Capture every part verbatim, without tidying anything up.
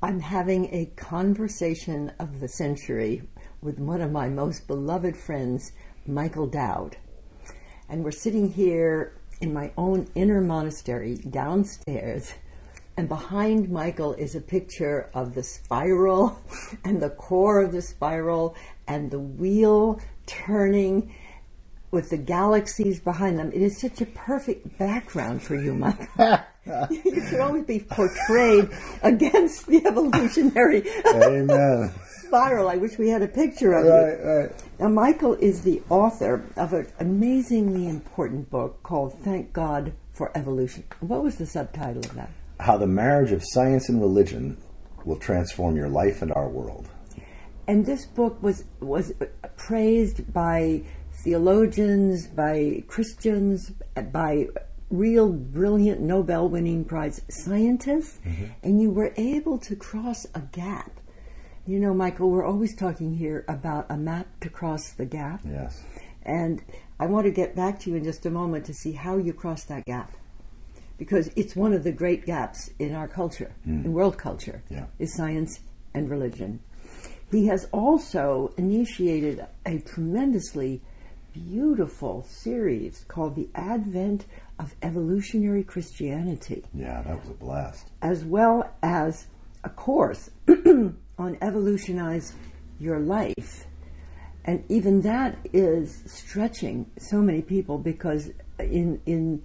I'm having a conversation of the century with one of my most beloved friends, Michael Dowd. And we're sitting here in my own inner monastery downstairs, and behind Michael is a picture of the spiral and the core of the spiral and the wheel turning with the galaxies behind them. It is such a perfect background for you, Michael. You should always be portrayed against the evolutionary Amen. spiral. I wish we had a picture of Right, you. right. Now, Michael is the author of an amazingly important book called Thank God for Evolution. What was the subtitle of that? How the marriage of science and religion will transform your life and our world. And this book was was praised by theologians, by Christians, by real brilliant Nobel-winning prize scientists, mm-hmm. and you were able to cross a gap. You know, Michael, we're always talking here about a map to cross the gap. Yes. And I want to get back to you in just a moment to see how you crossed that gap. Because it's one of the great gaps in our culture, mm. in world culture, yeah. is science and religion. He has also initiated a tremendously beautiful series called The Advent of Evolutionary Christianity. Yeah, that was a blast. As well as a course on Evolutionize Your Life. And even that is stretching so many people because in in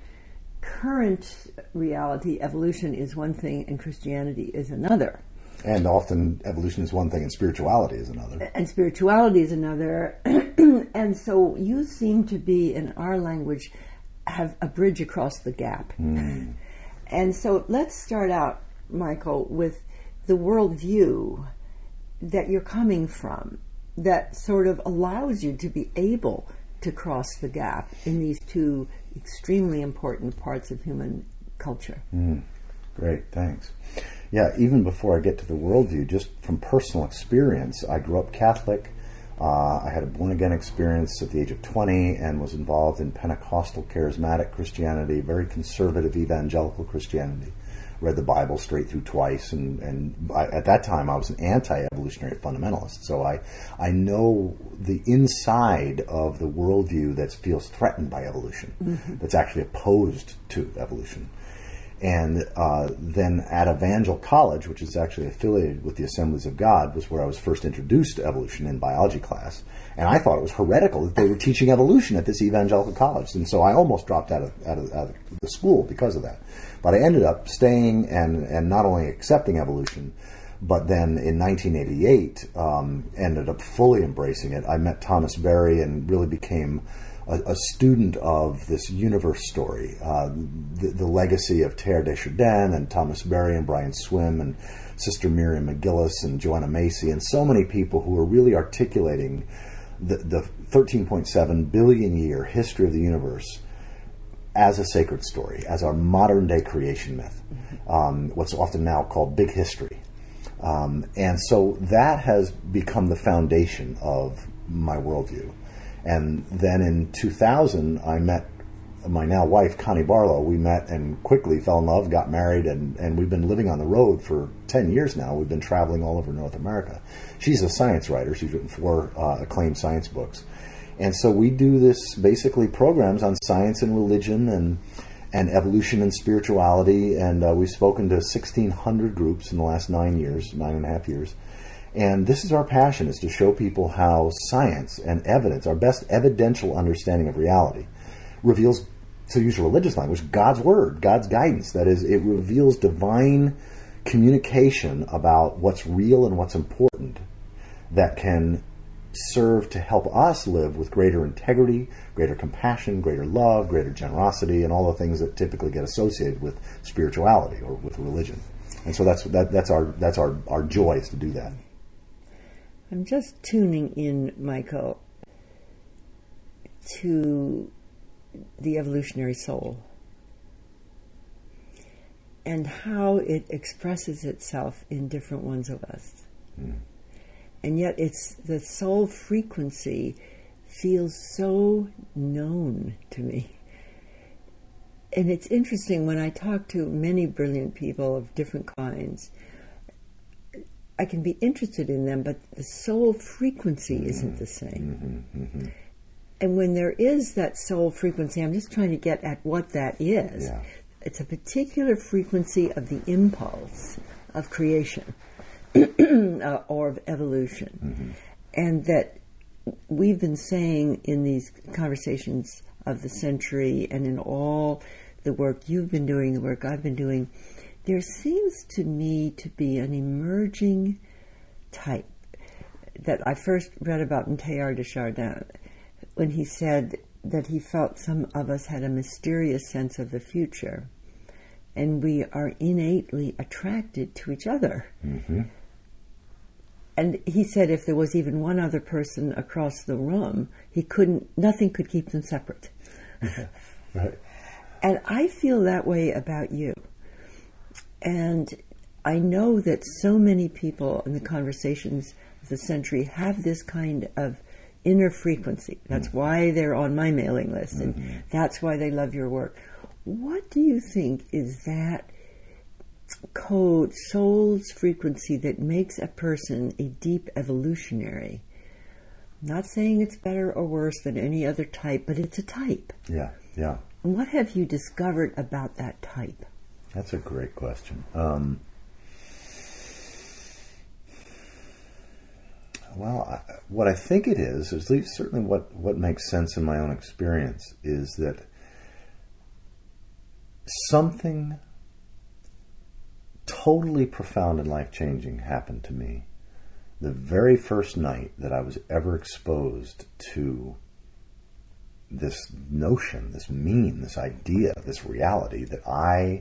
current reality, evolution is one thing and Christianity is another. And often evolution is one thing and spirituality is another. And spirituality is another. And so you seem to be, in our language, have a bridge across the gap. Mm. And so let's start out, Michael, with the worldview that you're coming from that sort of allows you to be able to cross the gap in these two extremely important parts of human culture. Mm. Great, thanks. Yeah, even before I get to the worldview, just from personal experience, I grew up Catholic. Uh, I had a born-again experience at the age of twenty and was involved in Pentecostal charismatic Christianity, very conservative evangelical Christianity. Read the Bible straight through twice, and, and I, at that time I was an anti-evolutionary fundamentalist. So I, I know the inside of the worldview that feels threatened by evolution, mm-hmm. that's actually opposed to evolution. And uh, then at Evangel College, which is actually affiliated with the Assemblies of God, was where I was first introduced to evolution in biology class. And I thought it was heretical that they were teaching evolution at this evangelical college. And so I almost dropped out of, out of, out of the school because of that. But I ended up staying and, and not only accepting evolution, but then in nineteen eighty-eight, um, ended up fully embracing it. I met Thomas Berry and really became a, a student of this universe story, uh, the, the legacy of Teilhard de Chardin and Thomas Berry and Brian Swim and Sister Miriam McGillis and Joanna Macy and so many people who are really articulating the, the thirteen point seven billion year history of the universe as a sacred story, as our modern day creation myth, mm-hmm. um, what's often now called big history. Um, and so that has become the foundation of my worldview. And then in two thousand, I met my now wife, Connie Barlow. We met and quickly fell in love, got married, and, and we've been living on the road for ten years now. We've been traveling all over North America. She's a science writer. She's written four uh, acclaimed science books. And so we do this basically programs on science and religion and and evolution and spirituality. And uh, we've spoken to sixteen hundred groups in the last nine years, nine and a half years. And this is our passion, is to show people how science and evidence, our best evidential understanding of reality, reveals, to use religious language, God's word, God's guidance. That is, it reveals divine communication about what's real and what's important that can serve to help us live with greater integrity, greater compassion, greater love, greater generosity, and all the things that typically get associated with spirituality or with religion. And so that's that, that's our that's our, our joy is to do that. I'm just tuning in, Michael, to the evolutionary soul and how it expresses itself in different ones of us. Mm. And yet it's the soul frequency feels so known to me. And it's interesting when I talk to many brilliant people of different kinds, I can be interested in them, but the soul frequency mm-hmm. isn't the same. Mm-hmm. Mm-hmm. And when there is that soul frequency, I'm just trying to get at what that is. Yeah. It's a particular frequency of the impulse of creation uh, or of evolution. Mm-hmm. And that we've been saying in these conversations of the century and in all the work you've been doing, the work I've been doing, there seems to me to be an emerging type that I first read about in Teilhard de Chardin, when he said that he felt some of us had a mysterious sense of the future, and we are innately attracted to each other. Mm-hmm. And he said if there was even one other person across the room, he couldn't, nothing could keep them separate. Yeah. Right. And I feel that way about you. And I know that so many people in the conversations of the century have this kind of inner frequency. That's mm-hmm. why they're on my mailing list, and mm-hmm. that's why they love your work. What do you think is that code, soul's frequency, that makes a person a deep evolutionary? I'm not saying it's better or worse than any other type, but it's a type. Yeah, yeah. And what have you discovered about that type? That's a great question. Um, well, I, what I think it is, at least certainly what, what makes sense in my own experience, is that something totally profound and life-changing happened to me the very first night that I was ever exposed to this notion, this meaning, this idea, this reality that I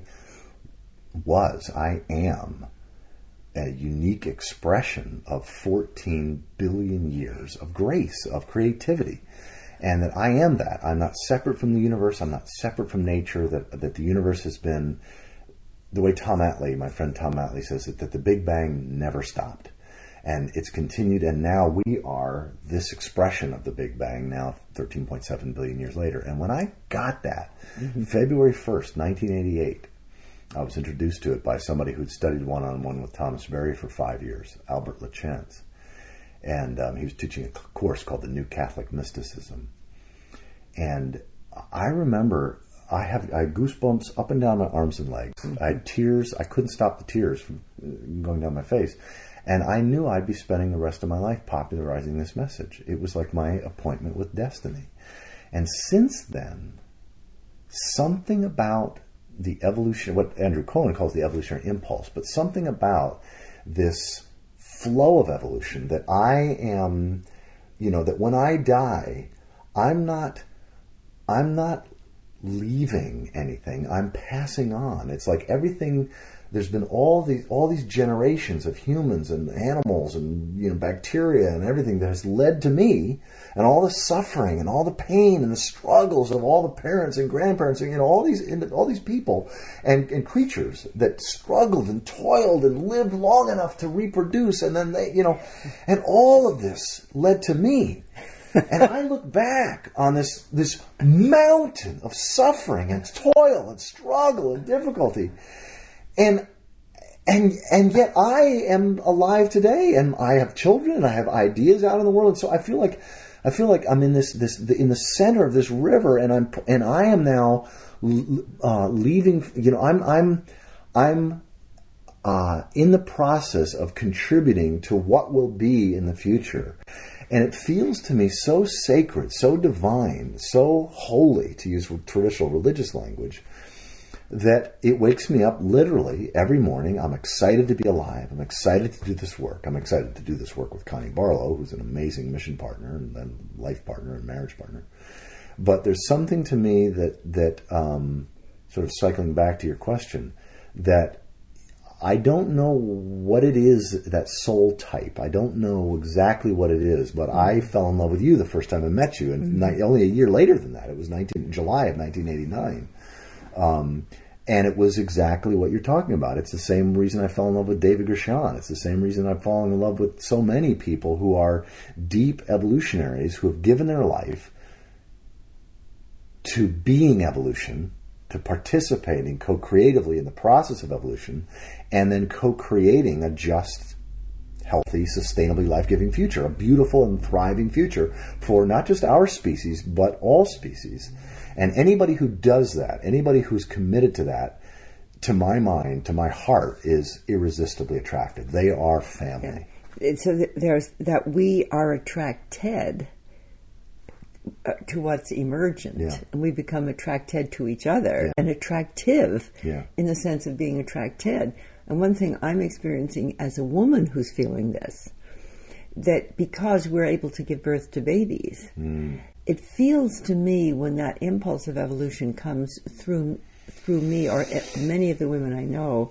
was, I am a unique expression of fourteen billion years of grace, of creativity. And that I am that. I'm not separate from the universe. I'm not separate from nature. That that the universe has been, the way Tom Atlee, my friend Tom Atlee says it, that the Big Bang never stopped. And it's continued, and now we are this expression of the Big Bang now thirteen point seven billion years later. And when I got that, mm-hmm. February first, nineteen eighty-eight, I was introduced to it by somebody who'd studied one-on-one with Thomas Berry for five years, Albert Lachance. And um, he was teaching a course called The New Catholic Mysticism. And I remember I have I had goosebumps up and down my arms and legs. Mm-hmm. I had tears. I couldn't stop the tears from going down my face. And I knew I'd be spending the rest of my life popularizing this message. It was like my appointment with destiny. And since then, something about the evolution, what Andrew Cohen calls the evolutionary impulse, but something about this flow of evolution that I am, you know, that when I die, I'm not, I'm not leaving anything. I'm passing on. It's like everything. There's been all these all these generations of humans and animals and, you know, bacteria and everything that has led to me, and all the suffering and all the pain and the struggles of all the parents and grandparents and, you know, all these all these people and, and creatures that struggled and toiled and lived long enough to reproduce, and then they, you know, and all of this led to me. And I look back on this this mountain of suffering and toil and struggle and difficulty. And and and yet I am alive today, and I have children, and I have ideas out in the world, and so I feel like I feel like I'm in this this in the center of this river, and I'm and I am now uh, leaving. You know, I'm I'm I'm uh, in the process of contributing to what will be in the future, and it feels to me so sacred, so divine, so holy, to use traditional religious language, that it wakes me up literally every morning. I'm excited to be alive. I'm excited to do this work. I'm excited to do this work with Connie Barlow, who's an amazing mission partner and then life partner and marriage partner. But there's something to me that, that um, sort of cycling back to your question, that I don't know what it is, that soul type. I don't know exactly what it is, but mm-hmm. I fell in love with you the first time I met you. And mm-hmm. ni- only a year later than that, it was nineteen July of nineteen eighty-nine. Um, and it was exactly what you're talking about. It's the same reason I fell in love with David Gershon. It's the same reason I've fallen in love with so many people who are deep evolutionaries who have given their life to being evolution, to participating co-creatively in the process of evolution, and then co-creating a just healthy, sustainably life-giving future, a beautiful and thriving future for not just our species, but all species. And anybody who does that, anybody who's committed to that, to my mind, to my heart, is irresistibly attractive. They are family. Yeah. So th- there's that we are attracted uh, to what's emergent, Yeah. and we become attracted to each other, Yeah. and attractive Yeah. in the sense of being attracted. And one thing I'm experiencing as a woman who's feeling this, that because we're able to give birth to babies, Mm. it feels to me when that impulse of evolution comes through through me or many of the women I know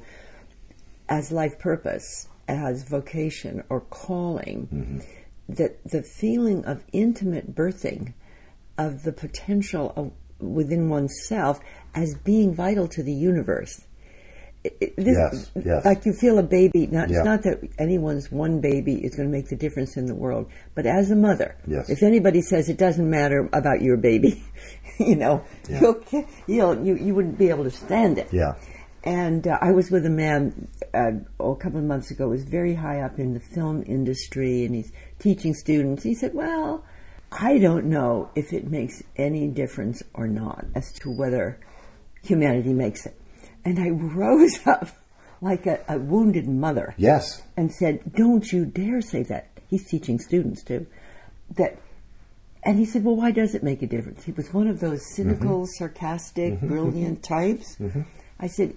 as life purpose, as vocation or calling, Mm-hmm. that the feeling of intimate birthing of the potential of, within oneself as being vital to the universe. It, it, this, Yes, yes. Like you feel a baby, not, Yeah. it's not that anyone's one baby is going to make the difference in the world, but as a mother, Yes. if anybody says it doesn't matter about your baby, you know, Yeah. you'll, you'll, you, you wouldn't be able to stand it. Yeah. And uh, I was with a man uh, oh, a couple of months ago, was very high up in the film industry, and he's teaching students. He said, well, I don't know if it makes any difference or not as to whether humanity makes it. And I rose up like a, a wounded mother. Yes. And said, don't you dare say that. He's teaching students too. That, and he said, well, why does it make a difference? He was one of those cynical, mm-hmm. sarcastic, mm-hmm. brilliant types. Mm-hmm. I said,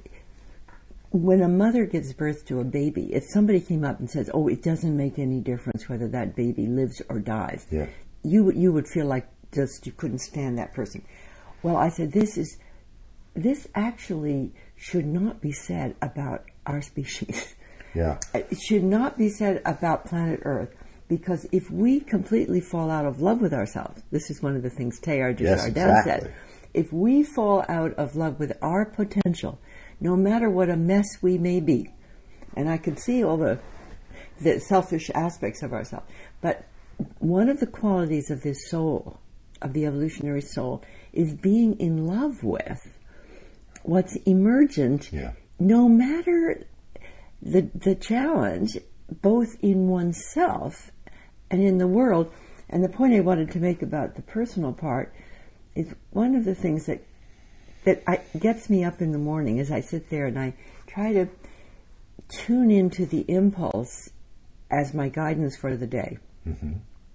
when a mother gives birth to a baby, if somebody came up and says, oh, it doesn't make any difference whether that baby lives or dies, yeah. you, you would feel like just you couldn't stand that person. Well, I said, this is, this actually should not be said about our species. Yeah. It should not be said about planet Earth, because if we completely fall out of love with ourselves, this is one of the things Teilhard de Yes, Chardin exactly. said, if we fall out of love with our potential, no matter what a mess we may be, and I can see all the, the selfish aspects of ourselves, but one of the qualities of this soul, of the evolutionary soul, is being in love with what's emergent, yeah. no matter the the challenge, both in oneself and in the world. And the point I wanted to make about the personal part is one of the things that that I, gets me up in the morning as I sit there and I try to tune into the impulse as my guidance for the day. Mm-hmm.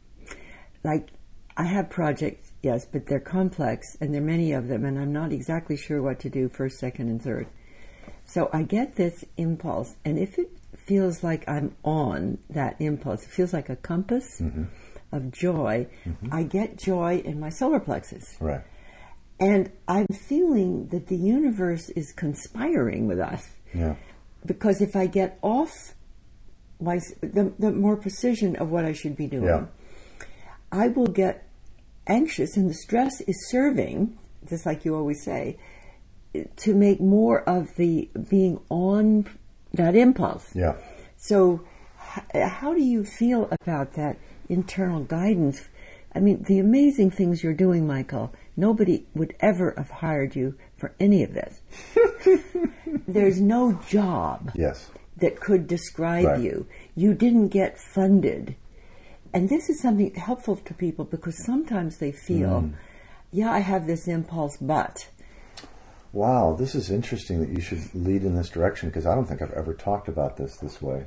Like, I have projects, yes, but they're complex, and there are many of them, and I'm not exactly sure what to do first, second, and third. So I get this impulse, and if it feels like I'm on that impulse, it feels like a compass mm-hmm. of joy, mm-hmm. I get joy in my solar plexus. Right. And I'm feeling that the universe is conspiring with us. Yeah. Because if I get off my, the, the more precision of what I should be doing, yeah. I will get anxious, and the stress is serving, just like you always say, to make more of the being on that impulse. Yeah. So h- how do you feel about that internal guidance? I mean, the amazing things you're doing, Michael, nobody would ever have hired you for any of this. There's no job yes. that could describe right. you. You didn't get funded. And this is something helpful to people, because sometimes they feel, mm. yeah, I have this impulse, but... Wow, this is interesting that you should lead in this direction, because I don't think I've ever talked about this this way.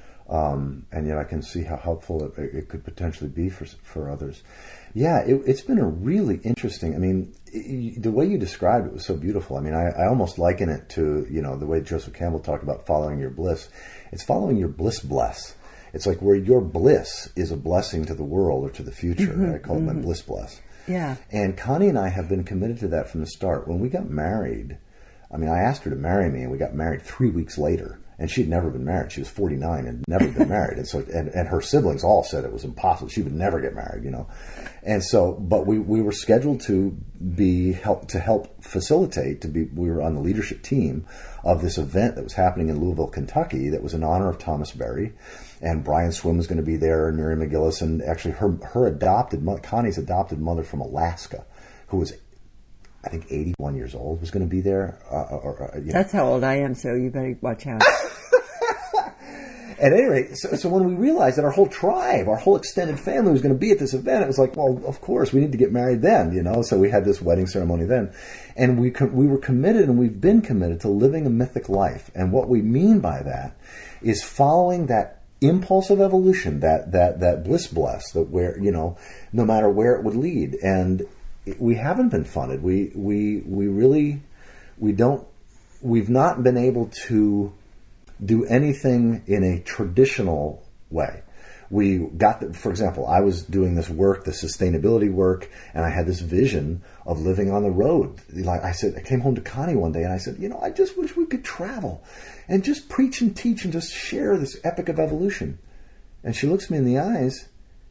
Um, and yet I can see how helpful it, it could potentially be for for others. Yeah, it, it's been a really interesting, I mean, it, the way you described it was so beautiful. I mean, I, I almost liken it to, you know, the way Joseph Campbell talked about following your bliss. It's following your bliss bless. It's like where your bliss is a blessing to the world or to the future. Mm-hmm, I call mm-hmm. it my bliss bless. Yeah. And Connie and I have been committed to that from the start. When we got married, I mean, I asked her to marry me, and we got married three weeks later. And she'd never been married. She was forty-nine and never been married. And so, and, and her siblings all said it was impossible. She would never get married, you know. And so, but we, we were scheduled to be help to help facilitate. To be, we were on the leadership team of this event that was happening in Louisville, Kentucky. That was in honor of Thomas Berry, and Brian Swim was going to be there, and Miriam McGillis, and actually her her adopted Connie's adopted mother from Alaska, who was, I think, eighty-one years old, was going to be there. Uh, or, uh, you know. That's how old I am, so you better watch out. At any rate, so, so when we realized that our whole tribe, our whole extended family was going to be at this event, it was like, well, of course, we need to get married then, you know? So we had this wedding ceremony then. And we co- we were committed, and we've been committed to living a mythic life. And what we mean by that is following that impulse of evolution, that that that bliss bless, that where, you know, no matter where it would lead. And we haven't been funded. We we we really we don't we've not been able to do anything in a traditional way. We got, the, for example, I was doing this work, the sustainability work, and I had this vision of living on the road. Like I said, I came home to Connie one day and I said, you know, I just wish we could travel and just preach and teach and just share this epic of evolution. And she looks me in the eyes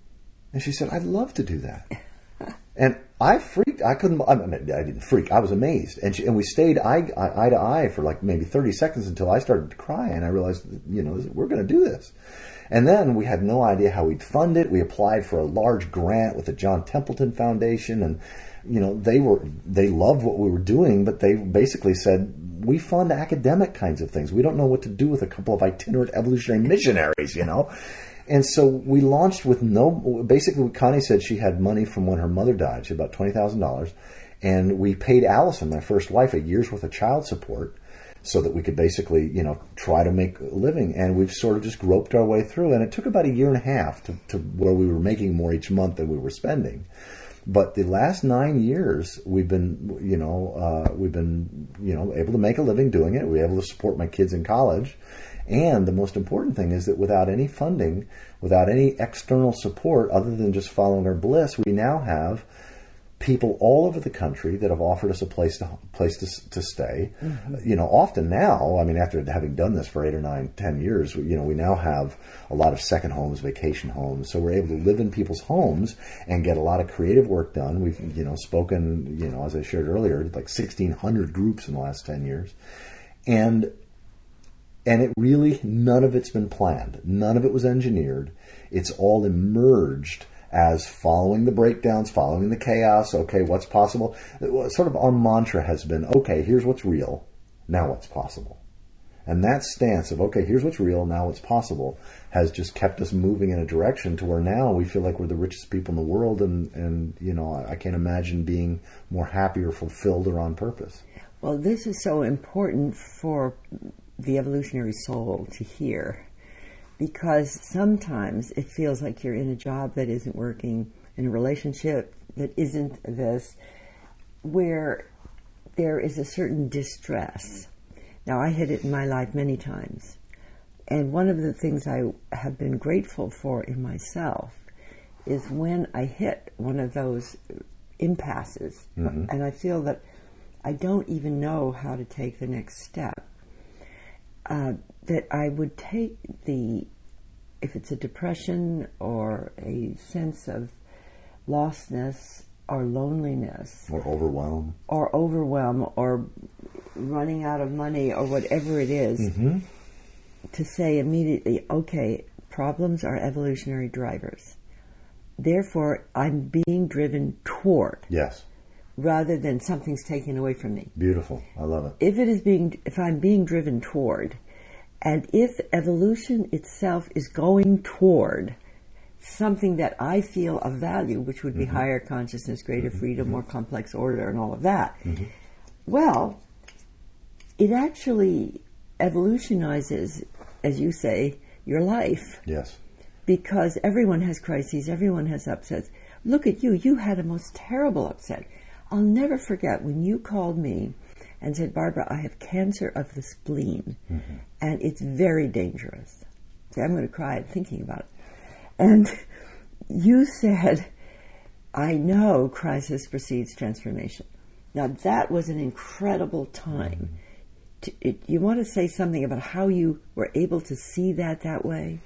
and she said, I'd love to do that. And I freaked. I couldn't. I, mean, I didn't freak. I was amazed. And she, and we stayed eye, eye, eye to eye for like maybe thirty seconds until I started to cry, and I realized, you know, we're going to do this. And then we had no idea how we'd fund it. We applied for a large grant with the John Templeton Foundation, and you know, they were they loved what we were doing, but they basically said, we fund academic kinds of things. We don't know what to do with a couple of itinerant evolutionary missionaries, you know. And so we launched with no, basically Connie said she had money from when her mother died. She had about twenty thousand dollars. And we paid Allison, my first wife, a year's worth of child support so that we could basically, you know, try to make a living. And we've sort of just groped our way through. And it took about a year and a half to, to where we were making more each month than we were spending. But the last nine years, we've been, you know, uh, we've been, you know, able to make a living doing it. We were able to support my kids in college. And the most important thing is that without any funding, without any external support other than just following our bliss, we now have people all over the country that have offered us a place to place to, to stay. Mm-hmm. You know, often now, I mean, after having done this for eight or nine, ten years, you know, we now have a lot of second homes, vacation homes. So we're able to live in people's homes and get a lot of creative work done. We've, you know, spoken, you know, as I shared earlier, like sixteen hundred groups in the last ten years. And And it really, none of it's been planned. None of it was engineered. It's all emerged as following the breakdowns, following the chaos. Okay, what's possible? Sort of our mantra has been, okay, here's what's real. Now what's possible? And that stance of, okay, here's what's real, now what's possible, has just kept us moving in a direction to where now we feel like we're the richest people in the world. And, and you know, I can't imagine being more happy or fulfilled or on purpose. Well, this is so important for the evolutionary soul to hear, because sometimes it feels like you're in a job that isn't working, in a relationship that isn't this, where there is a certain distress. Now, I hit it in my life many times, and one of the things I have been grateful for in myself is when I hit one of those impasses, mm-hmm. and I feel that I don't even know how to take the next step. Uh, that I would take the, if it's a depression or a sense of lostness or loneliness. Or overwhelm. Or overwhelm or running out of money or whatever it is, mm-hmm. to say immediately, okay, problems are evolutionary drivers. Therefore, I'm being driven toward. Yes. Rather than something's taken away from me. Beautiful. I love it. If it is being, if I'm being driven toward, and if evolution itself is going toward something that I feel of value, which would be mm-hmm. higher consciousness, greater mm-hmm. freedom, mm-hmm. more complex order, and all of that, mm-hmm. well, it actually evolutionizes, as you say, your life. Yes. Because everyone has crises, everyone has upsets. Look at you. You had a most terrible upset. I'll never forget when you called me and said, Barbara, I have cancer of the spleen, mm-hmm. and it's very dangerous. See, I'm going to cry thinking about it. And you said, I know crisis precedes transformation. Now, that was an incredible time. Mm-hmm. To, it, you want to say something about how you were able to see that that way?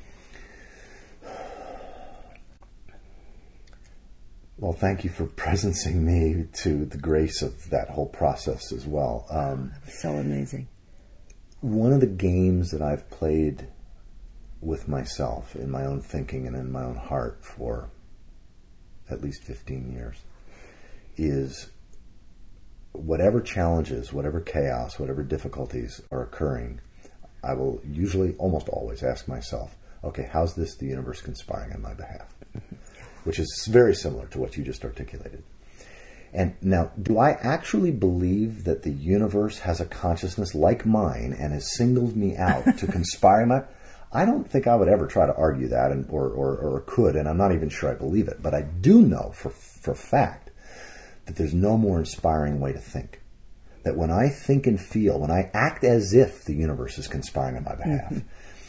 Well, thank you for presencing me to the grace of that whole process as well. Um, so amazing. One of the games that I've played with myself in my own thinking and in my own heart for at least fifteen years is whatever challenges, whatever chaos, whatever difficulties are occurring, I will usually, almost always, ask myself, okay, how's this the universe conspiring on my behalf? Which is very similar to what you just articulated. And now, do I actually believe that the universe has a consciousness like mine and has singled me out to conspire my... I don't think I would ever try to argue that, and, or, or, or could, and I'm not even sure I believe it. But I do know for for fact that there's no more inspiring way to think. That when I think and feel, when I act as if the universe is conspiring on my behalf, mm-hmm.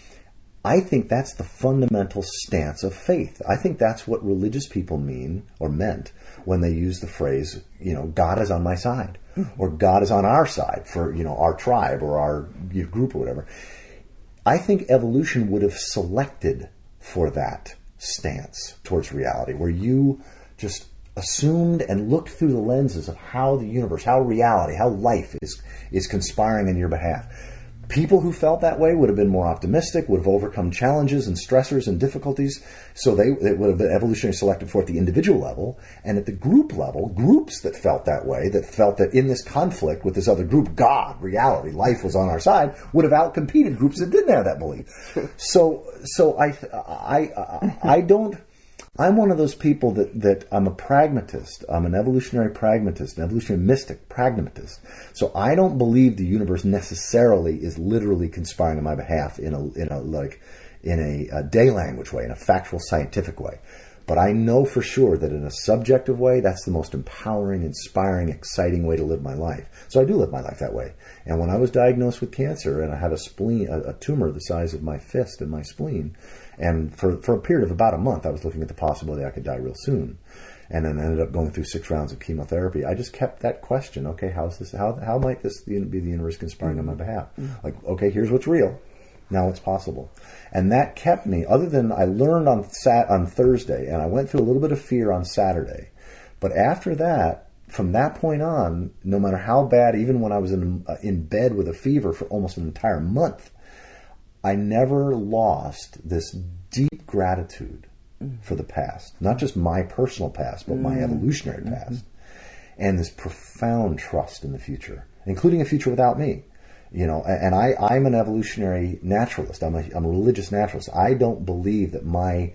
I think that's the fundamental stance of faith. I think that's what religious people mean or meant when they use the phrase, you know, God is on my side, mm-hmm. or God is on our side for, you know, our tribe or our group or whatever. I think evolution would have selected for that stance towards reality, where you just assumed and looked through the lenses of how the universe, how reality, how life is is conspiring on your behalf. People who felt that way would have been more optimistic, would have overcome challenges and stressors and difficulties. So they it would have been evolutionarily selected for at the individual level. And at the group level, groups that felt that way, that felt that in this conflict with this other group, God, reality, life was on our side, would have outcompeted groups that didn't have that belief. So so I I I, I don't... I'm one of those people that, that I'm a pragmatist. I'm an evolutionary pragmatist, an evolutionary mystic, pragmatist. So I don't believe the universe necessarily is literally conspiring on my behalf in a in a like in a, a day language way, in a factual scientific way. But I know for sure that in a subjective way, that's the most empowering, inspiring, exciting way to live my life. So I do live my life that way. And when I was diagnosed with cancer and I had a spleen, a, a tumor the size of my fist in my spleen, and for, for a period of about a month, I was looking at the possibility I could die real soon. And then ended up going through six rounds of chemotherapy. I just kept that question. Okay, how's this? How how might this be the universe conspiring on my behalf? Like, okay, here's what's real. Now it's possible. And that kept me, other than I learned on sat on Thursday, and I went through a little bit of fear on Saturday. But after that, from that point on, no matter how bad, even when I was in uh, in bed with a fever for almost an entire month, I never lost this deep gratitude mm. for the past. Not just my personal past, but mm. my evolutionary mm-hmm. past. And this profound trust in the future, including a future without me. You know, and I, I'm an evolutionary naturalist. I'm a, I'm a religious naturalist. I don't believe that my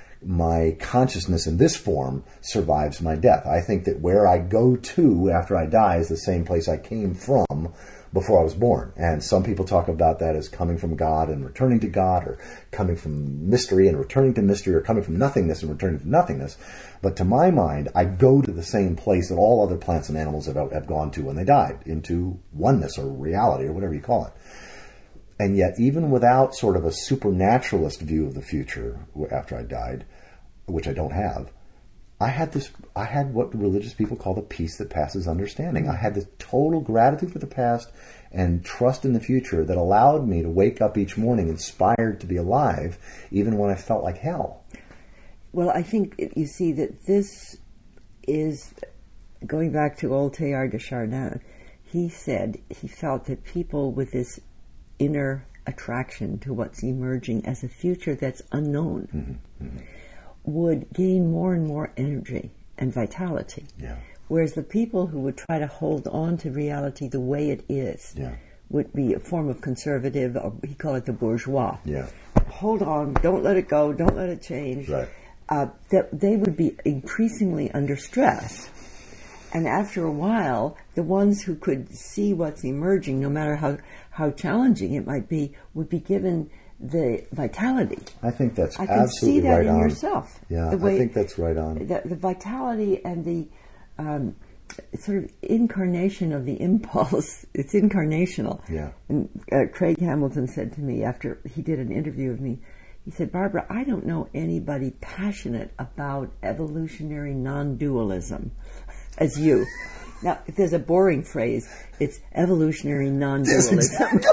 my consciousness in this form survives my death. I think that where I go to after I die is the same place I came from before I was born. And some people talk about that as coming from God and returning to God, or coming from mystery and returning to mystery, or coming from nothingness and returning to nothingness. But to my mind, I go to the same place that all other plants and animals have, have gone to when they died, into oneness or reality or whatever you call it. And yet, even without sort of a supernaturalist view of the future after I died, which I don't have, I had this, I had what religious people call the peace that passes understanding. I had this total gratitude for the past and trust in the future that allowed me to wake up each morning inspired to be alive, even when I felt like hell. Well, I think you see that this is, going back to old Teilhard de Chardin, he said he felt that people with this inner attraction to what's emerging as a future that's unknown mm-hmm. Mm-hmm. would gain more and more energy and vitality. Yeah. Whereas the people who would try to hold on to reality the way it is yeah. would be a form of conservative, or he called it the bourgeois. Yeah. Hold on, don't let it go, don't let it change. Right. Uh, that they would be increasingly under stress. And after a while, the ones who could see what's emerging, no matter how, how challenging it might be, would be given the vitality. I think that's I can absolutely see that right in on. yourself. Yeah, the way, I think that's right on. The, the vitality and the um, sort of incarnation of the impulse, it's incarnational. Yeah. And uh, Craig Hamilton said to me after he did an interview of me, he said, Barbara, I don't know anybody passionate about evolutionary non-dualism as you. Now, if there's a boring phrase, it's evolutionary non-dualism. Yes, exactly.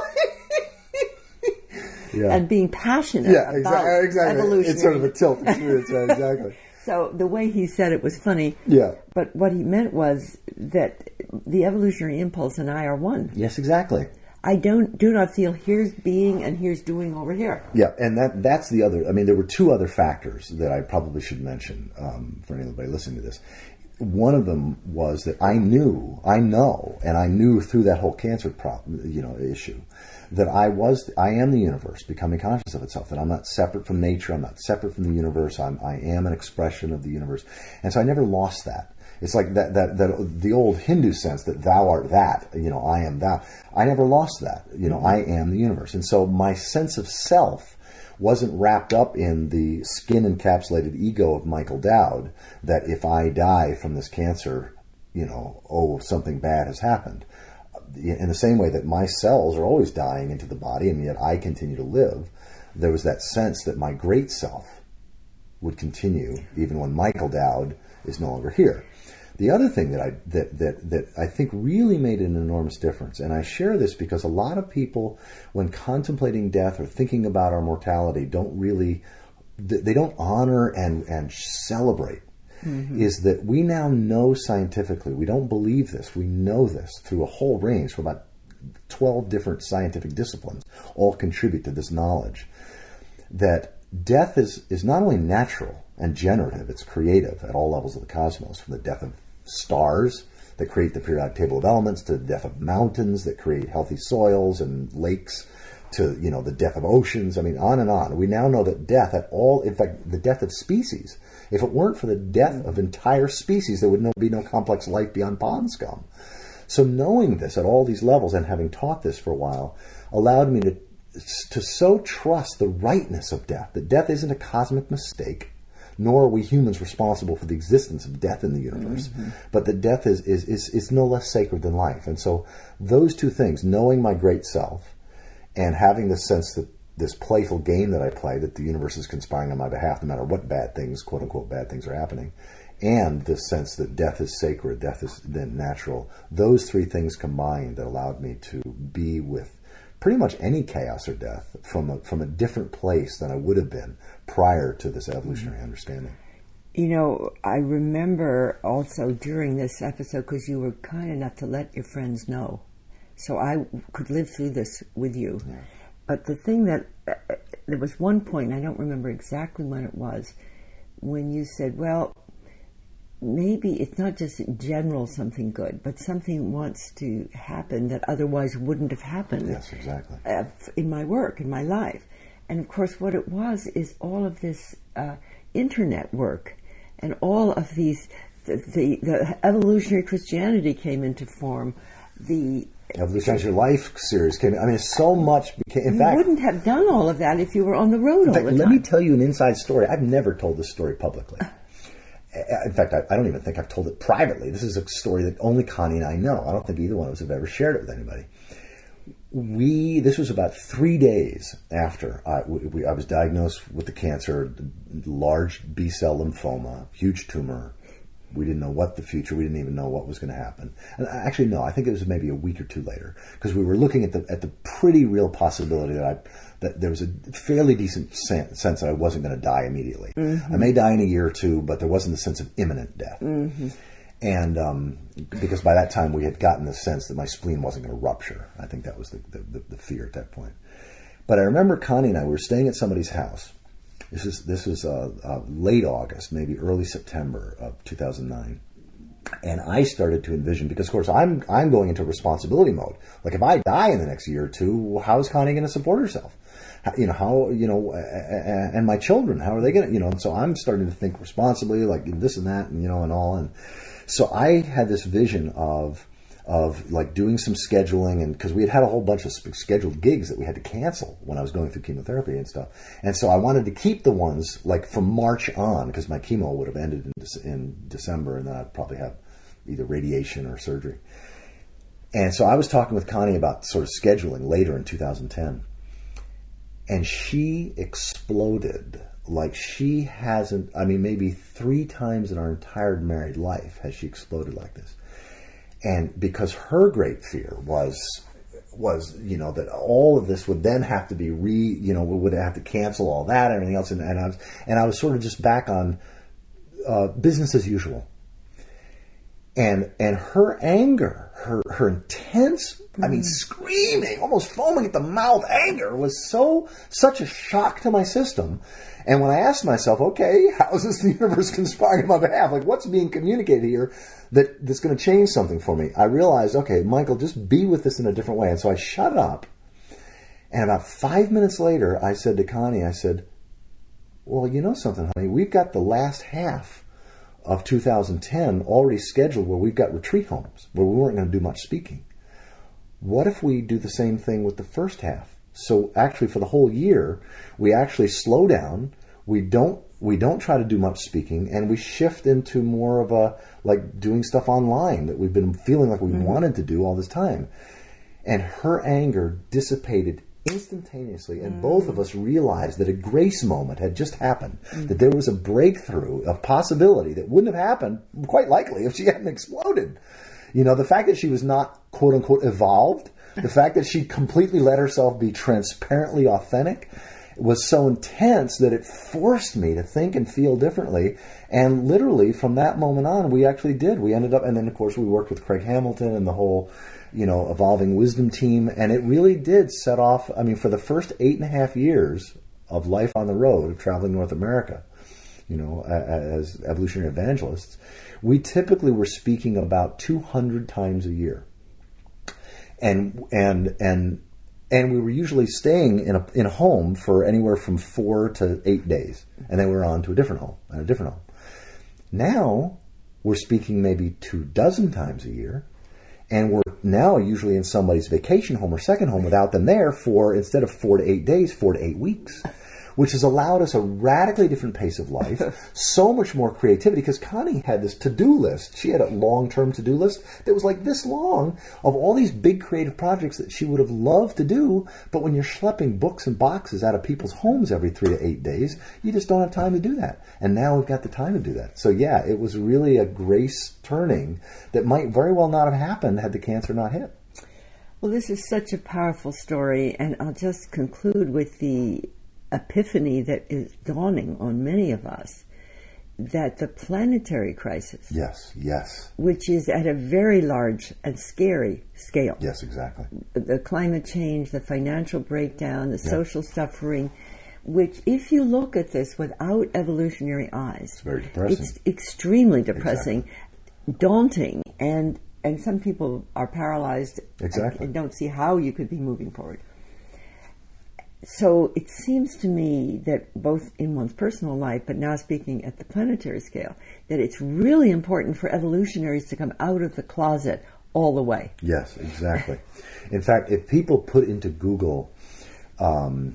Yeah. And being passionate yeah, about exa- exactly. evolutionary. It's sort of a tilt experience, right? Exactly. So the way he said it was funny. Yeah. But what he meant was that the evolutionary impulse and I are one. Yes, exactly. I don't do not feel here's being and here's doing over here. Yeah, and that that's the other. I mean, there were two other factors that I probably should mention um, for anybody listening to this. one of them was that I knew, I know, and I knew through that whole cancer problem, you know, issue, that I was, I am the universe becoming conscious of itself, that I'm not separate from nature, I'm not separate from the universe, I'm, I am an expression of the universe. And so I never lost that. It's like that, that, that the old Hindu sense that thou art that, you know, I am thou. I never lost that, you know, I am the universe. And so my sense of self wasn't wrapped up in the skin-encapsulated ego of Michael Dowd, that if I die from this cancer, you know, oh, something bad has happened. In the same way that my cells are always dying into the body, and yet I continue to live, there was that sense that my great self would continue even when Michael Dowd is no longer here. The other thing that I that, that that I think really made an enormous difference, and I share this because a lot of people, when contemplating death or thinking about our mortality, don't really, they don't honor and, and celebrate, mm-hmm. is that we now know scientifically, we don't believe this, we know this through a whole range, from about twelve different scientific disciplines, all contribute to this knowledge, that death is, is not only natural and generative, it's creative at all levels of the cosmos, from the death of stars that create the periodic table of elements, to the death of mountains that create healthy soils and lakes, to, you know, the death of oceans. I mean, on and on. We now know that death at all, in fact, the death of species, if it weren't for the death of entire species, there would no, be no complex life beyond pond scum. So knowing this at all these levels, and having taught this for a while, allowed me to, to so trust the rightness of death, that death isn't a cosmic mistake, nor are we humans responsible for the existence of death in the universe, mm-hmm. but that death is, is, is, is no less sacred than life. And so those two things, knowing my great self and having the sense that this playful game that I play, that the universe is conspiring on my behalf no matter what bad things, quote unquote bad things, are happening, and this sense that death is sacred, death is then natural, those three things combined that allowed me to be with pretty much any chaos or death from a, from a different place than I would have been prior to this evolutionary understanding. You know, I remember also during this episode, because you were kind enough to let your friends know, so I could live through this with you. Yeah. But the thing that, uh, there was one point, and I don't remember exactly when it was, when you said, well, maybe it's not just in general something good, but something wants to happen that otherwise wouldn't have happened. Yes, exactly. Uh, in my work, in my life. And of course what it was is all of this uh, internet work and all of these, the, the, the evolutionary Christianity came into form. The Evolutionary Life series came in. I mean, so much became, in you fact... You wouldn't have done all of that if you were on the road in all fact, the time. Let me tell you an inside story. I've never told this story publicly. In fact, I, I don't even think I've told it privately. This is a story that only Connie and I know. I don't think either one of us have ever shared it with anybody. We, this was about three days after I, we, I was diagnosed with the cancer, large B-cell lymphoma, huge tumor. We didn't know what the future, we didn't even know what was going to happen. And actually, no, I think it was maybe a week or two later, because we were looking at the at the pretty real possibility that I that there was a fairly decent sense that I wasn't going to die immediately. Mm-hmm. I may die in a year or two, but there wasn't the sense of imminent death. Mm-hmm. And um, because by that time we had gotten the sense that my spleen wasn't going to rupture. I think that was the, the, the fear at that point. But I remember Connie and I, we were staying at somebody's house. This is this was uh, uh, late August, maybe early September of two thousand nine. And I started to envision, because of course I'm I'm going into responsibility mode. Like, if I die in the next year or two, how is Connie going to support herself? How, you know, how, you know, and my children, how are they going to, you know, and so I'm starting to think responsibly, like this and that, and, you know, and all. And so I had this vision of, of like doing some scheduling, and because we had had a whole bunch of scheduled gigs that we had to cancel when I was going through chemotherapy and stuff. And so I wanted to keep the ones like from March on, because my chemo would have ended in, De- in December, and then I'd probably have either radiation or surgery. And so I was talking with Connie about sort of scheduling later in two thousand ten. And she exploded like she hasn't, I mean, maybe three times in our entire married life has she exploded like this. And because her great fear was, was, you know, that all of this would then have to be re, you know, we would have to cancel all that and everything else. And, and I was, and I was sort of just back on uh, business as usual. And and her anger, her her intense, I mean, screaming, almost foaming at the mouth anger was so, such a shock to my system. And when I asked myself, okay, how is this the universe conspiring on my behalf? Like, what's being communicated here that, that's going to change something for me? I realized, okay, Michael, just be with this in a different way. And so I shut up. And about five minutes later, I said to Connie, I said, well, you know something, honey, we've got the last half of two thousand ten already scheduled where we've got retreat homes, where we weren't going to do much speaking. What if we do the same thing with the first half? So actually for the whole year, we actually slow down, we don't we don't try to do much speaking, and we shift into more of a, like, doing stuff online that we've been feeling like we mm-hmm. wanted to do all this time. And her anger dissipated instantaneously, and mm. both of us realized that a grace moment had just happened, mm. that there was a breakthrough of possibility that wouldn't have happened, quite likely, if she hadn't exploded. You know, the fact that she was not, quote unquote, evolved, the fact that she completely let herself be transparently authentic was so intense that it forced me to think and feel differently. And literally from that moment on, we actually did. We ended up, and then of course we worked with Craig Hamilton and the whole, you know, Evolving Wisdom team, and it really did set off, I mean, for the first eight and a half years of life on the road, of traveling North America, you know, as evolutionary evangelists, we typically were speaking about two hundred times a year. And, and, and, and we were usually staying in a, in a home for anywhere from four to eight days. And then we were on to a different home, and a different home. Now, we're speaking maybe two dozen times a year. And we're now usually in somebody's vacation home or second home without them there for, instead of four to eight days, four to eight weeks, which has allowed us a radically different pace of life, so much more creativity, because Connie had this to-do list. She had a long-term to-do list that was like this long of all these big creative projects that she would have loved to do, but when you're schlepping books and boxes out of people's homes every three to eight days, you just don't have time to do that. And now we've got the time to do that. So yeah, it was really a grace turning that might very well not have happened had the cancer not hit. Well, this is such a powerful story, and I'll just conclude with the epiphany that is dawning on many of us, that the planetary crisis, yes, yes, which is at a very large and scary scale, yes, exactly, the climate change, the financial breakdown, the yeah. social suffering, which, if you look at this without evolutionary eyes, it's very depressing. It's extremely depressing, exactly. daunting, and and some people are paralyzed exactly. and don't see how you could be moving forward. So it seems to me that both in one's personal life, but now speaking at the planetary scale, that it's really important for evolutionaries to come out of the closet all the way. Yes, exactly. In fact, if people put into Google, um,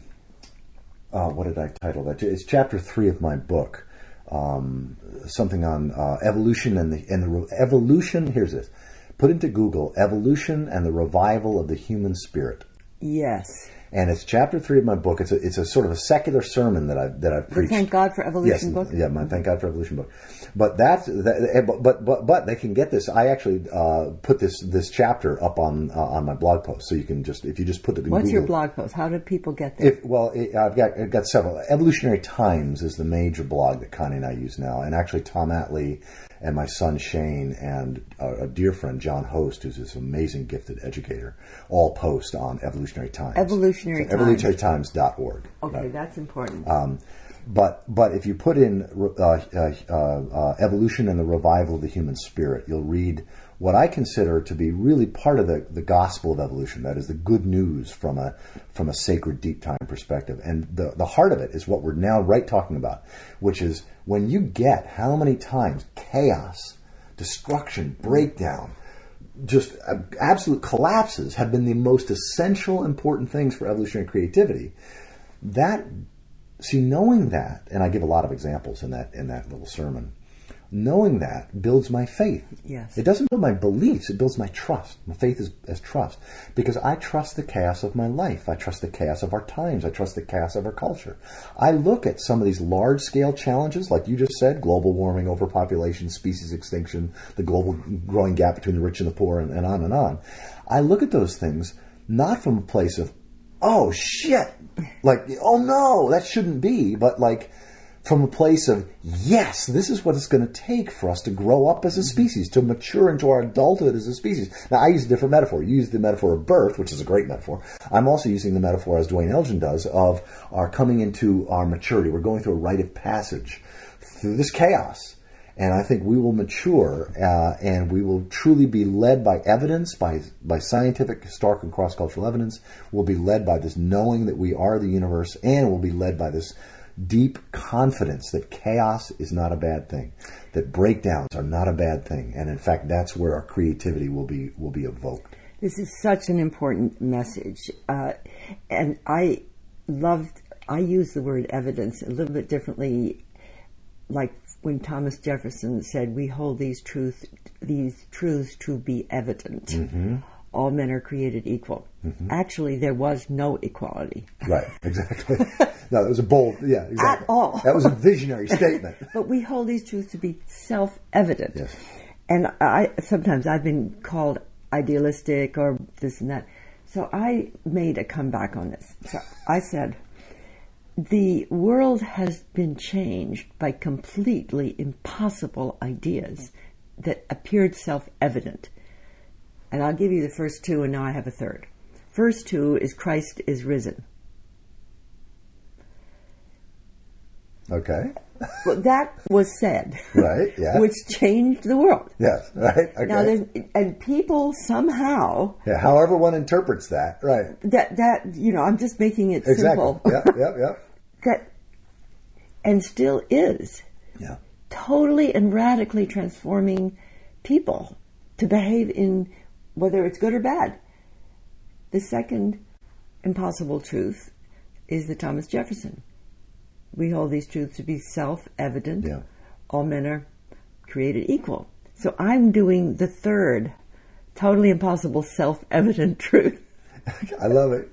uh, what did I title that? It's chapter three of my book, um, something on uh, evolution and the and the re- evolution. Here's this: put into Google evolution and the revival of the human spirit. Yes. And it's chapter three of my book. It's a, it's a sort of a secular sermon that I've, that I've preached. The Thank God for Evolution yes, book? Yeah, my Thank God for Evolution book. But that's, that, but, but, but they can get this. I actually, uh, put this, this chapter up on, uh, on my blog post. So you can just, if you just put it in What's Google, your blog post? How do people get there? If, well, it, I've got, I've got several. Evolutionary Times is the major blog that Connie and I use now. And actually Tom Atlee and my son Shane and a, a dear friend John Host, who's this amazing gifted educator, all post on Evolutionary Times. Evolutionary so, Times. evolutionary times dot org. Okay, right? That's important. Um, but but if you put in uh, uh, uh, evolution and the revival of the human spirit, you'll read what I consider to be really part of the, the gospel of evolution. That is the good news from a from a sacred deep time perspective. And the, the heart of it is what we're now right talking about, which is when you get how many times chaos, destruction, breakdown, just absolute collapses have been the most essential, important things for evolutionary creativity. That, see, knowing that, and I give a lot of examples in that in that little sermon, knowing that builds my faith. Yes. It doesn't build my beliefs, it builds my trust. My faith is as trust. Because I trust the chaos of my life. I trust the chaos of our times. I trust the chaos of our culture. I look at some of these large-scale challenges, like you just said, global warming, overpopulation, species extinction, the global growing gap between the rich and the poor, and, and on and on. I look at those things not from a place of, oh, shit, like, oh, no, that shouldn't be, but like, from a place of, yes, this is what it's going to take for us to grow up as a species, to mature into our adulthood as a species. Now, I use a different metaphor. You use the metaphor of birth, which is a great metaphor. I'm also using the metaphor, as Dwayne Elgin does, of our coming into our maturity. We're going through a rite of passage through this chaos. And I think we will mature, uh, and we will truly be led by evidence, by by scientific, historic, and cross-cultural evidence. We'll be led by this knowing that we are the universe, and we'll be led by this deep confidence that chaos is not a bad thing, that breakdowns are not a bad thing, and in fact, that's where our creativity will be will be evoked. This is such an important message, uh, and I loved. I use the word evidence a little bit differently, like when Thomas Jefferson said, "We hold these truth these truths to be evident." Mm-hmm. All men are created equal. Mm-hmm. Actually, there was no equality. Right, exactly. No, that was a bold, yeah, exactly. At all. That was a visionary statement. But we hold these truths to be self-evident. Yes. And I sometimes I've been called idealistic or this and that. So I made a comeback on this. So I said, the world has been changed by completely impossible ideas that appeared self-evident. And I'll give you the first two, and now I have a third. First two is Christ is risen. Okay. Well, that was said. Right, yeah. Which changed the world. Yes, right, okay. Now, there's, and people somehow... Yeah, however one interprets that, right. That, that you know, I'm just making it exactly. simple. Yep, yep, yep. That, and still is. Yeah. Totally and radically transforming people to behave in, whether it's good or bad. The second impossible truth is the Thomas Jefferson. We hold these truths to be self-evident. Yeah. All men are created equal. So I'm doing the third totally impossible self-evident truth. I love it.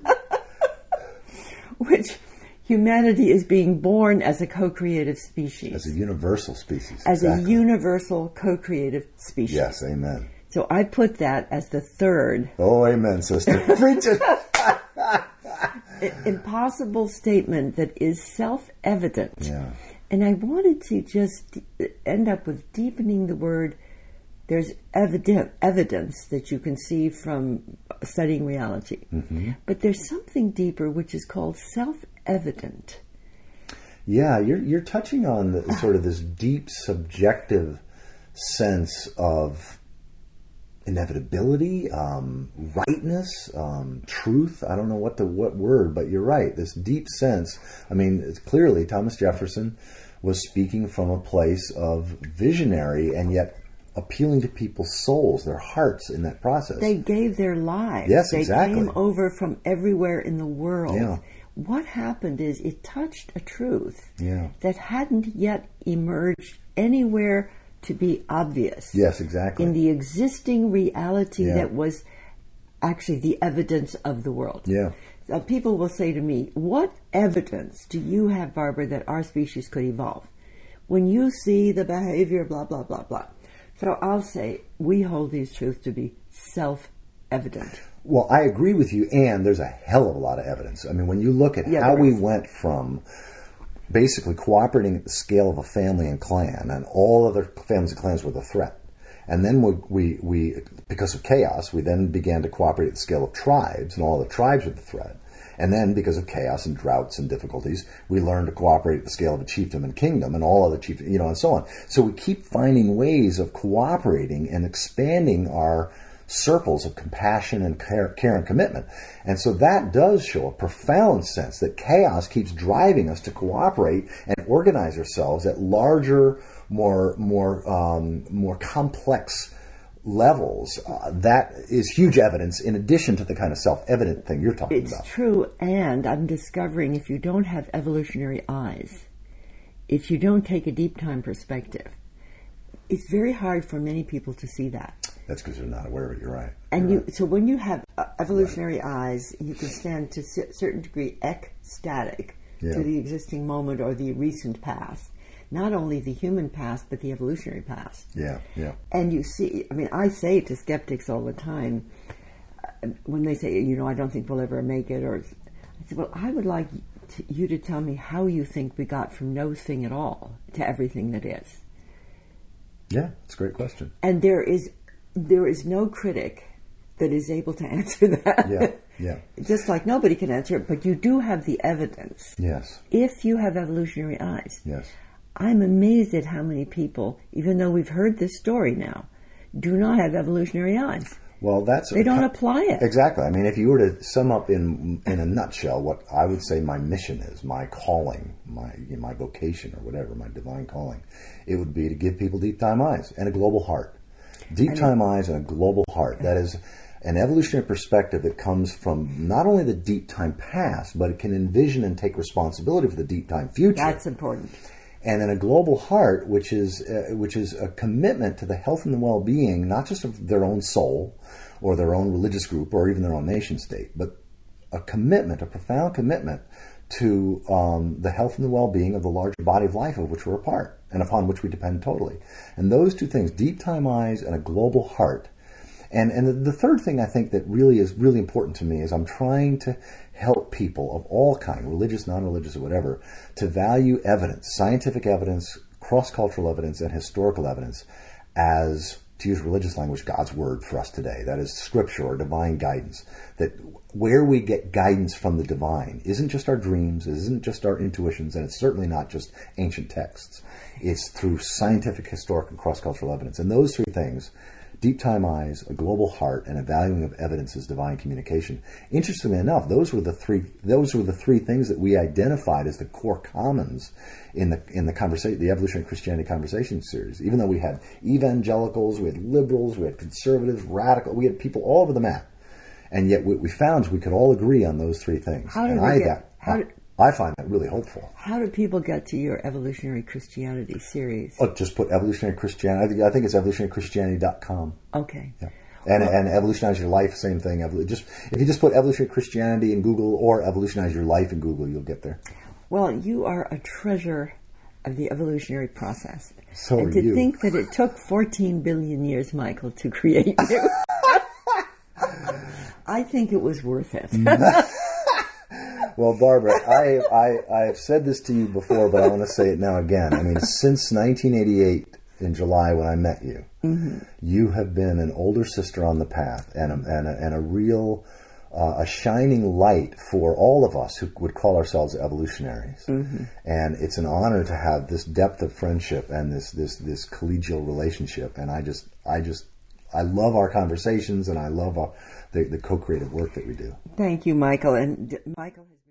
Which humanity is being born as a co-creative species. As a universal species. As exactly. a universal co-creative species. Yes, amen. So I put that as the third. Oh, amen, sister. Preach it. Impossible statement that is self-evident. Yeah. And I wanted to just end up with deepening the word. There's evident, evidence that you can see from studying reality. Mm-hmm. But there's something deeper which is called self-evident. Yeah, you're you're touching on the, sort of this deep subjective sense of inevitability, um, rightness, um, truth. I don't know what the what word, but you're right. This deep sense. I mean, it's clearly Thomas Jefferson was speaking from a place of visionary and yet appealing to people's souls, their hearts in that process. They gave their lives. Yes, they exactly. came over from everywhere in the world. Yeah. What happened is it touched a truth yeah. that hadn't yet emerged anywhere to be obvious. Yes, exactly. In the existing reality yeah. that was actually the evidence of the world. Yeah. So people will say to me, what evidence do you have, Barbara, that our species could evolve? When you see the behavior, blah, blah, blah, blah. So I'll say, we hold these truths to be self-evident. Well, I agree with you, and there's a hell of a lot of evidence. I mean, when you look at yeah, how we went from basically cooperating at the scale of a family and clan, and all other families and clans were the threat. And then we, we, we, because of chaos, we then began to cooperate at the scale of tribes, and all the tribes were the threat. And then, because of chaos and droughts and difficulties, we learned to cooperate at the scale of a chiefdom and kingdom, and all other chiefdoms, you know, and so on. So we keep finding ways of cooperating and expanding our circles of compassion and care, care and commitment. And so that does show a profound sense that chaos keeps driving us to cooperate and organize ourselves at larger, more more um, more complex levels. Uh, that is huge evidence in addition to the kind of self-evident thing you're talking it's about. It's true, and I'm discovering if you don't have evolutionary eyes, if you don't take a deep time perspective, it's very hard for many people to see that. That's because they're not aware of it. You're right. And you're you, right. so when you have uh, evolutionary right. eyes, you can stand to a certain degree ecstatic yeah. to the existing moment or the recent past. Not only the human past, but the evolutionary past. Yeah, yeah. And you see, I mean, I say to skeptics all the time, uh, when they say, you know, I don't think we'll ever make it, or I say, well, I would like want you to tell me how you think we got from no thing at all to everything that is. Yeah, it's a great question. And there is there is no critic that is able to answer that. Yeah, yeah. Just like nobody can answer it, but you do have the evidence. Yes. If you have evolutionary eyes. Yes. I'm amazed at how many people, even though we've heard this story now, do not have evolutionary eyes. Well, that's they don't apply it. Exactly. I mean, if you were to sum up in in a nutshell what I would say my mission is, my calling, my you know, my vocation or whatever, my divine calling, it would be to give people deep time eyes and a global heart. Deep time eyes and a global heart. That is an evolutionary perspective that comes from not only the deep time past, but it can envision and take responsibility for the deep time future. That's important. And then a global heart, which is uh, which is a commitment to the health and the well-being, not just of their own soul or their own religious group or even their own nation state, but a commitment, a profound commitment to um, the health and the well-being of the larger body of life of which we're a part and upon which we depend totally. And those two things, deep time eyes and a global heart. And and the, the third thing I think that really is really important to me is I'm trying to help people of all kind, religious, non-religious, or whatever, to value evidence, scientific evidence, cross-cultural evidence, and historical evidence as, to use religious language, God's word for us today. That is scripture or divine guidance. That where we get guidance from the divine isn't just our dreams, it isn't just our intuitions, and it's certainly not just ancient texts. It's through scientific, historic, and cross-cultural evidence. And those three things, deep time eyes, a global heart, and a valuing of evidence as divine communication. Interestingly enough, those were the three. Those were the three things that we identified as the core commons in the in the conversation, the Evolutionary Christianity Conversation series. Even though we had evangelicals, we had liberals, we had conservatives, radical, we had people all over the map, and yet what we found is we could all agree on those three things. How did and we I, get? that, How I, did, I find that really hopeful. How do people get to your Evolutionary Christianity series? Oh, just put Evolutionary Christianity. I think, I think it's evolutionary christianity dot com. Okay. Yeah. And, well, and Evolutionize Your Life, same thing. Just if you just put Evolutionary Christianity in Google or Evolutionize Your Life in Google, you'll get there. Well, you are a treasure of the evolutionary process. So and are to you. think that it took fourteen billion years, Michael, to create you. I think it was worth it. Well, Barbara, I, I I have said this to you before, but I want to say it now again. I mean, since nineteen eighty-eight, in July, when I met you, mm-hmm. you have been an older sister on the path and a, and a, and a real, uh, a shining light for all of us who would call ourselves evolutionaries. Mm-hmm. And it's an honor to have this depth of friendship and this this this collegial relationship. And I just I just I love our conversations, and I love our, the the co-creative work that we do. Thank you, Michael. And Michael has been